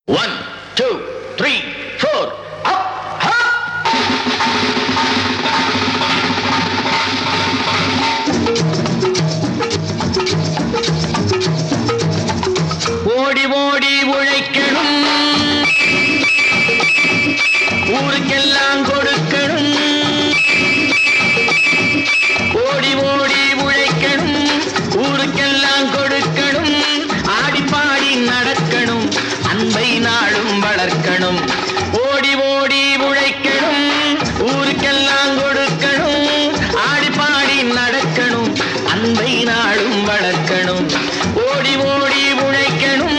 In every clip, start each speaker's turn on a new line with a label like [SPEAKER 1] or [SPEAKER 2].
[SPEAKER 1] 1, 2, 3, 4, up, up. ஓடி ஓடி உழைக்கணும், ஊருக்கெல்லாம் கொடுக்கணும். ஓடி ஓடி உழைக்கணும், ஊருக்கெல்லாம் கொடுக்கணும். ஆடி பாடி நடக்கணும், அன்பை நாளும் வளர்க்கணும். ஓடி ஓடி உழைக்கணும், ஊருக்கெல்லாம் கொடுக்கணும். ஆடி பாடி நடக்கணும், அன்பை நாளும் வளர்க்கணும். ஓடி ஓடி உழைக்கணும்.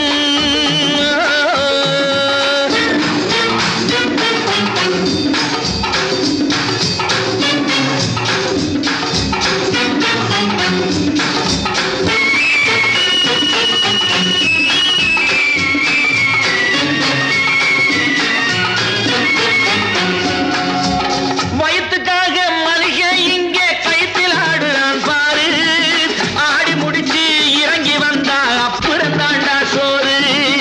[SPEAKER 1] வயிற்றுக்காக மளிகை இங்கே கைத்தில் ஆடுறான் பாரு. ஆடி முடிச்சு இறங்கி வந்தா அப்புறம் தாண்டா சோறு.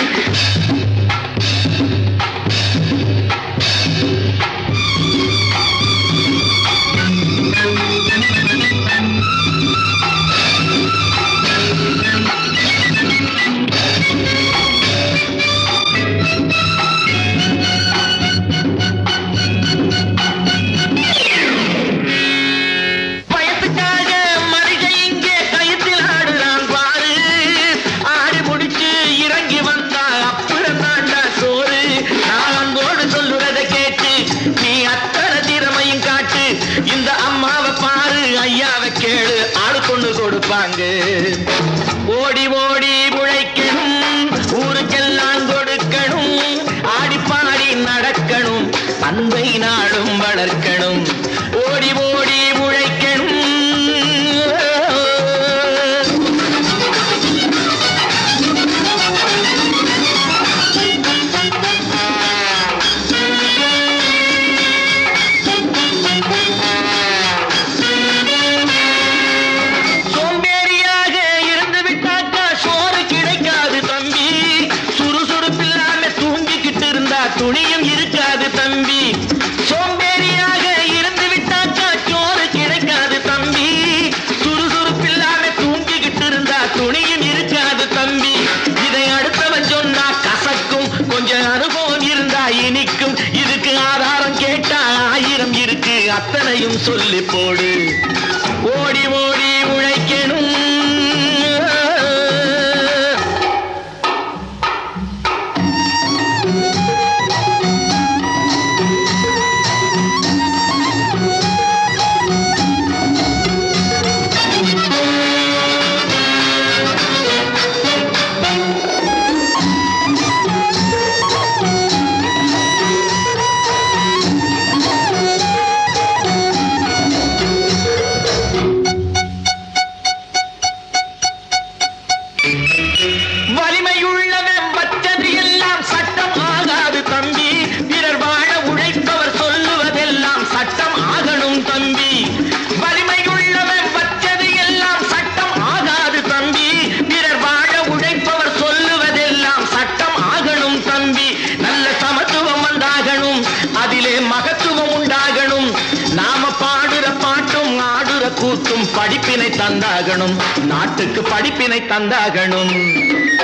[SPEAKER 1] வயத்துக்காக மளிகை இங்கே கைத்தில் ஆடுறான் பாரு. ஆடி முடிச்சு இறங்கி வந்தா அப்புறம் தாண்டா சோறு. நான் அன்போடு சொல்லுறதை கேட்டு நீ அத்தனை திறமையும் காட்டு. இந்த அம்மாவை பாரு, ஐயாவை கேளு, ஆடு கொண்டு கொடுப்பாங்க. ஓடி ஓடி உழைக்கணும், ஊருக்கெல்லாம் கொடுக்கணும். ஆடி பாடி நடக்கணும், அன்பை நாளும் வளர்க்கணும். ஓடி ஓடி உழைக்கணும். சோம்பேறியாக இருந்து விட்டாக்கா சோறு கிடைக்காது தம்பி. சுறுசுறுப்பில்லாம தூங்கிக்கிட்டு இருந்தா துணியும் இருக்காது தம்பி. சோம்பேறியாக இருந்து விட்டாக்கா சோறு கிடைக்காது தம்பி. சுறுசுறுப்பில்லாம தூங்கிக்கிட்டு இருந்தா துணியும் இருக்காது தம்பி. இதை அடுத்தவன் சொன்னா கசக்கும், கொஞ்சம் அனுபவம் இருந்தா இனிக்கும். இதுக்கு ஆதாரம் கேட்டா 1000 இருக்கு, அத்தனையும் சொல்லி போடு. ஓடி ஓடி உழைக்கணும். வலிமையுள்ளவன் வச்சது எல்லாம் சட்டம் ஆகாது தம்பி. பிறர் வாழ உழைப்பவர் சொல்லுவதெல்லாம் சட்டம் ஆகணும் தம்பி. வலிமையுள்ளவன் வச்சது எல்லாம் சட்டம் ஆகாது தம்பி. பிறர் வாழ உழைப்பவர் சொல்லுவதெல்லாம் சட்டம் ஆகணும் தம்பி. நல்ல சமத்துவம் உண்டாகணும், அதிலே மகத்துவம் உண்டாகணும். நாம பாடுற பாட்டும் ஆடுற கூத்தும் படிப்பினை தந்தாகணும், நாட்டுக்கு படிப்பினை தந்தாகணும்.